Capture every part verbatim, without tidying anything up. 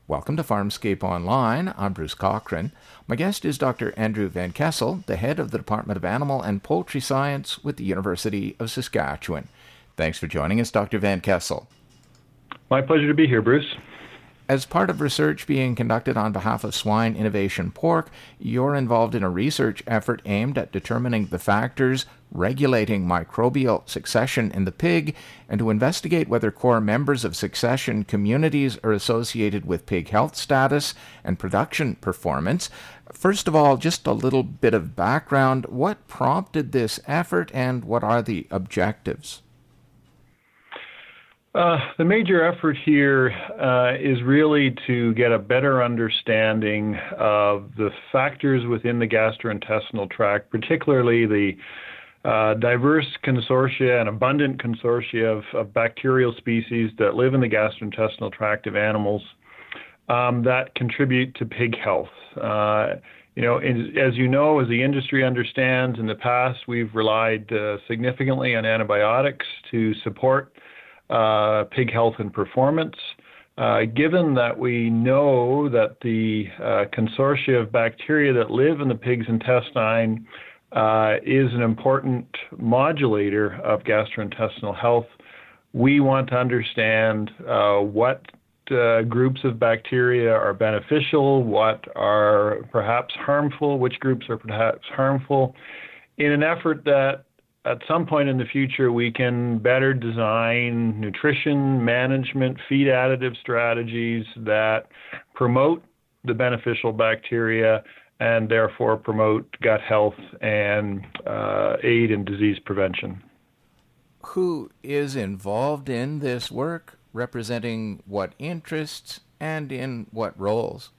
Welcome to Farmscape Online. I'm Bruce Cochran. My guest is Doctor Andrew Van Kessel, the head of the Department of Animal and Poultry Science with the University of Saskatchewan. Thanks for joining us, Doctor Van Kessel. My pleasure to be here, Bruce. As part of research being conducted on behalf of Swine Innovation Pork, you're involved in a research effort aimed at determining the factors regulating microbial succession in the pig and to investigate whether core members of succession communities are associated with pig health status and production performance. First of all, just a little bit of background. What prompted this effort and what are the objectives? Uh, the major effort here uh, is really to get a better understanding of the factors within the gastrointestinal tract, particularly the uh, diverse consortia and abundant consortia of, of bacterial species that live in the gastrointestinal tract of animals um, that contribute to pig health. Uh, you know, as you know, as the industry understands, in the past we've relied uh, significantly on antibiotics to support Uh, pig health and performance. Uh, given that we know that the uh, consortia of bacteria that live in the pig's intestine uh, is an important modulator of gastrointestinal health, we want to understand uh, what uh, groups of bacteria are beneficial, what are perhaps harmful, which groups are perhaps harmful, in an effort that at some point in the future, we can better design nutrition, management, feed additive strategies that promote the beneficial bacteria and therefore promote gut health and uh, aid in disease prevention. Who is involved in this work, representing what interests and in what roles?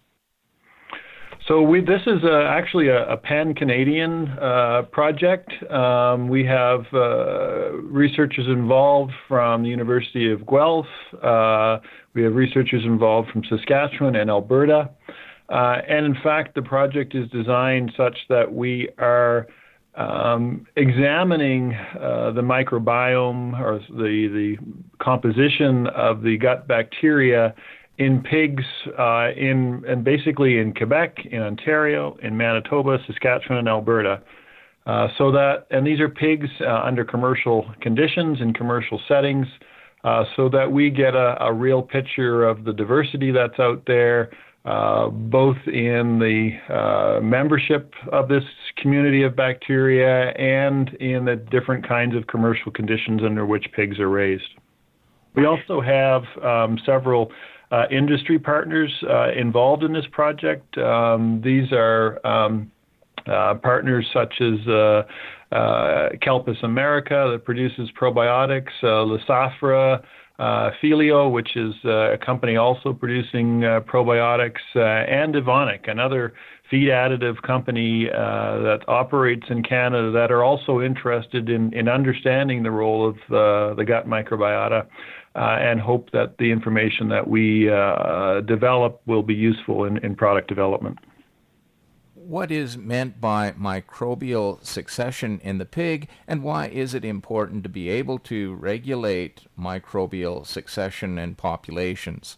So we, this is a, actually a, a pan-Canadian uh, project. Um, we have uh, researchers involved from the University of Guelph. Uh, we have researchers involved from Saskatchewan and Alberta. Uh, and in fact, the project is designed such that we are um, examining uh, the microbiome or the, the composition of the gut bacteria in pigs, uh, in and basically in Quebec, in Ontario, in Manitoba, Saskatchewan, and Alberta. Uh, so that, and these are pigs uh, under commercial conditions in commercial settings, uh, so that we get a, a real picture of the diversity that's out there, uh, both in the uh, membership of this community of bacteria and in the different kinds of commercial conditions under which pigs are raised. We also have um, several Uh, industry partners uh, involved in this project. Um, these are um, uh, partners such as uh, uh, Kelpis America that produces probiotics, uh, Lysafra, uh, Filio, which is uh, a company also producing uh, probiotics, uh, and Evonik, another feed additive company uh, that operates in Canada that are also interested in, in understanding the role of uh, the gut microbiota. Uh, and hope that the information that we uh, develop will be useful in, in product development. What is meant by microbial succession in the pig, and why is it important to be able to regulate microbial succession in populations?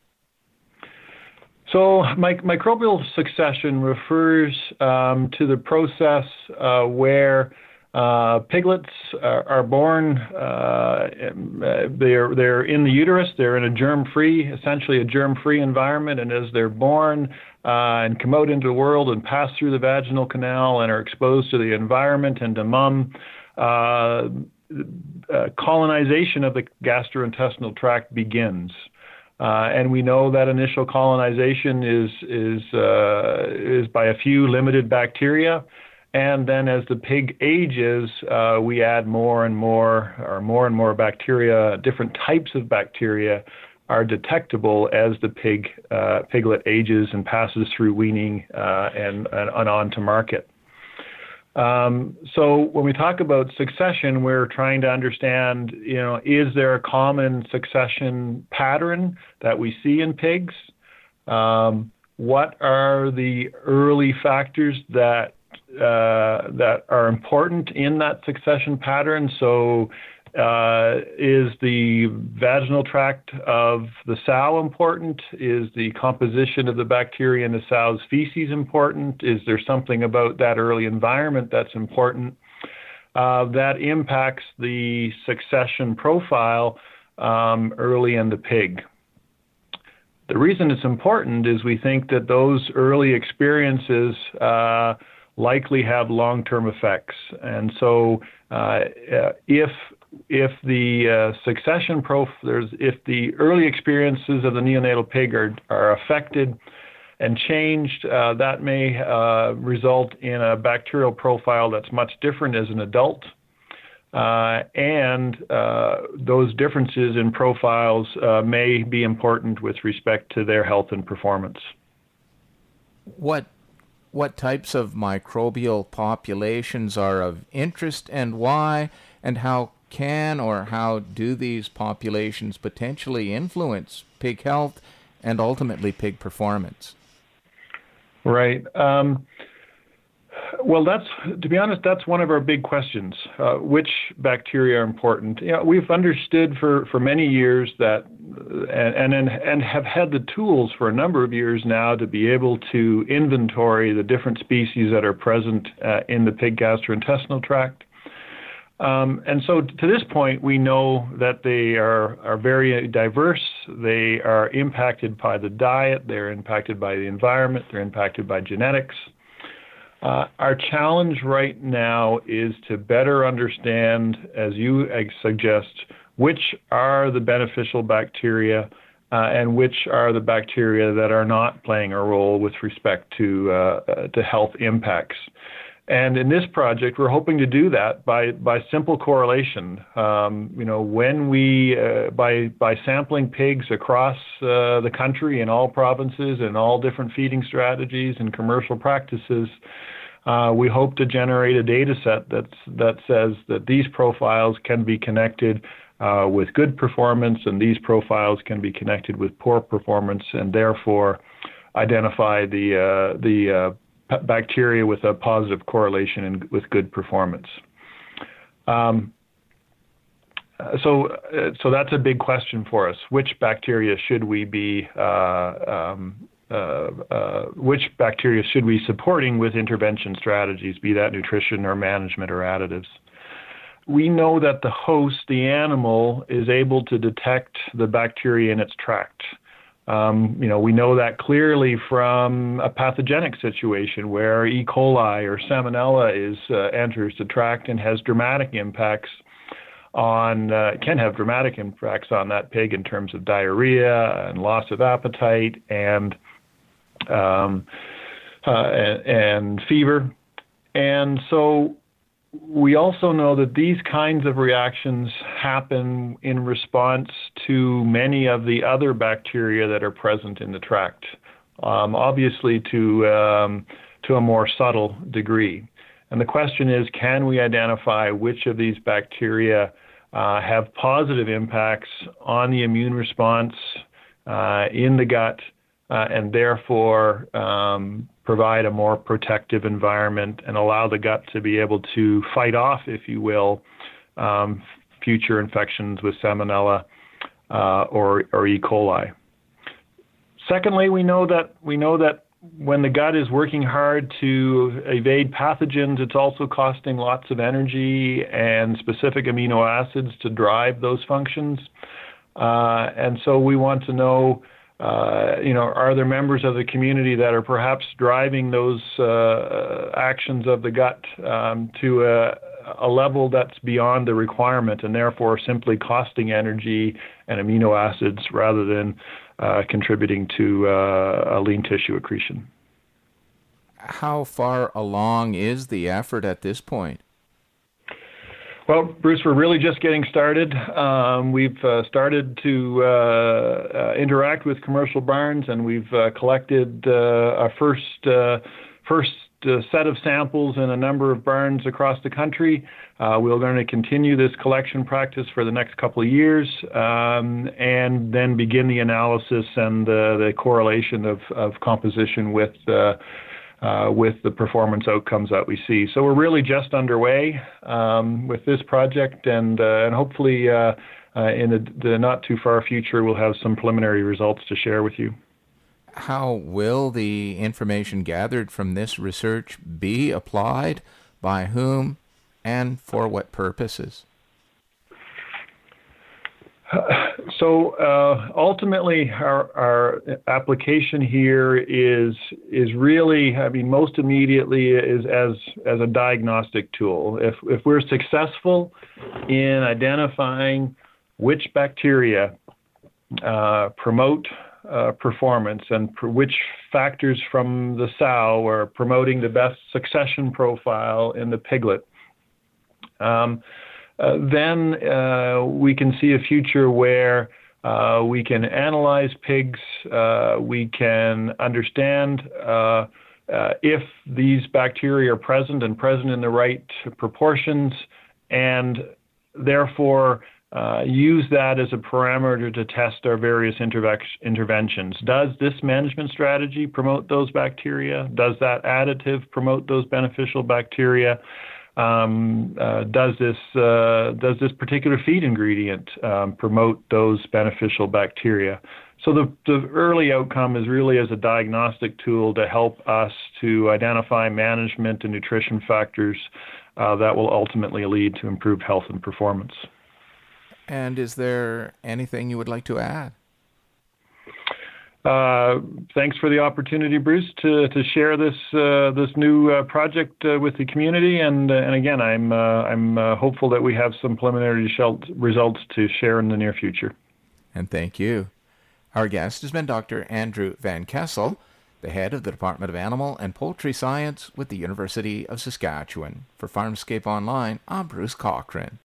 So mic- microbial succession refers um, to the process uh, where Uh, piglets are, are born, uh, they're, they're in the uterus, they're in a germ-free, essentially a germ-free environment, and as they're born uh, and come out into the world and pass through the vaginal canal and are exposed to the environment and to mum, uh, uh, colonization of the gastrointestinal tract begins. Uh, and we know that initial colonization is, is, uh, is by a few limited bacteria. And then as the pig ages, uh, we add more and more, or more and more bacteria, different types of bacteria are detectable as the pig uh, piglet ages and passes through weaning uh, and, and, and on to market. Um, so when we talk about succession, we're trying to understand, you know, is there a common succession pattern that we see in pigs? Um, what are the early factors that Uh, that are important in that succession pattern? So Uh, is the vaginal tract of the sow important? Is the composition of the bacteria in the sow's feces important? Is there something about that early environment that's important? Uh, that impacts the succession profile um, early in the pig. The reason it's important is we think that those early experiences uh, likely have long-term effects. And so uh, if if the uh, succession prof there's if the early experiences of the neonatal pig are, are affected and changed, uh, that may uh, result in a bacterial profile that's much different as an adult. Uh, and uh, those differences in profiles uh, may be important with respect to their health and performance. What what types of microbial populations are of interest and why, and how can or how do these populations potentially influence pig health and ultimately pig performance? Right. Um, well, that's, to be honest, that's one of our big questions. Uh, which bacteria are important? You know, we've understood for, for many years that, and, and and have had the tools for a number of years now to be able to inventory the different species that are present uh, in the pig gastrointestinal tract. Um, and so to this point, we know that they are, are very diverse. They are impacted by the diet. They're impacted by the environment. They're impacted by genetics. Uh, our challenge right now is to better understand, as you suggest, which are the beneficial bacteria uh, and which are the bacteria that are not playing a role with respect to, uh, uh, to health impacts. And in this project, we're hoping to do that by, by simple correlation. Um, you know, when we, uh, by, by sampling pigs across uh, the country in all provinces and all different feeding strategies and commercial practices, uh, we hope to generate a data set that's, that says that these profiles can be connected uh, with good performance and these profiles can be connected with poor performance, and therefore identify the, uh, the uh, bacteria with a positive correlation and with good performance. Um, so, uh, so that's a big question for us. Which bacteria should we be, uh, um, uh, uh, which bacteria should we be supporting with intervention strategies, be that nutrition or management or additives? We know that the host, the animal, is able to detect the bacteria in its tract. Um, you know, we know that clearly from a pathogenic situation where E. coli or Salmonella is uh, enters the tract and has dramatic impacts on, uh, can have dramatic impacts on that pig in terms of diarrhea and loss of appetite and um, uh, and, and fever. And so we also know that these kinds of reactions happen in response to many of the other bacteria that are present in the tract, um, obviously to, um, to a more subtle degree. And the question is, can we identify which of these bacteria uh, have positive impacts on the immune response uh, in the gut uh, and therefore um, provide a more protective environment and allow the gut to be able to fight off, if you will, um, future infections with Salmonella uh, or, or E. coli. Secondly, we know that we know that when the gut is working hard to evade pathogens, it's also costing lots of energy and specific amino acids to drive those functions. Uh, and so we want to know Uh, you know, are there members of the community that are perhaps driving those uh, actions of the gut um, to a, a level that's beyond the requirement and therefore simply costing energy and amino acids rather than uh, contributing to uh, a lean tissue accretion? How far along is the effort at this point? Well, Bruce, we're really just getting started. Um, we've uh, started to uh, uh, interact with commercial barns, and we've uh, collected uh, our first uh, first uh, set of samples in a number of barns across the country. Uh, we're going to continue this collection practice for the next couple of years, um, and then begin the analysis and uh, the correlation of, of composition with uh, uh, with the performance outcomes that we see. So we're really just underway um, with this project, and uh, and hopefully uh, uh, in the, the not too far future we'll have some preliminary results to share with you. How will the information gathered from this research be applied, by whom, and for what purposes? So uh, ultimately, our, our application here is is really, I mean, most immediately is as as a diagnostic tool. If if we're successful in identifying which bacteria uh, promote uh, performance and pr- which factors from the sow are promoting the best succession profile in the piglet, um, Uh, then uh, we can see a future where uh, we can analyze pigs, uh, we can understand uh, uh, if these bacteria are present and present in the right proportions, and therefore uh, use that as a parameter to test our various interve- interventions. Does this management strategy promote those bacteria? Does that additive promote those beneficial bacteria? Um, uh, does this uh, does this particular feed ingredient um, promote those beneficial bacteria? So the, the early outcome is really as a diagnostic tool to help us to identify management and nutrition factors uh, that will ultimately lead to improved health and performance. And is there anything you would like to add? Uh, thanks for the opportunity, Bruce, to, to share this uh, this new uh, project uh, with the community. And uh, and again, I'm uh, I'm uh, hopeful that we have some preliminary results to share in the near future. And thank you. Our guest has been Doctor Andrew Van Kessel, the head of the Department of Animal and Poultry Science with the University of Saskatchewan. For Farmscape Online, I'm Bruce Cochran.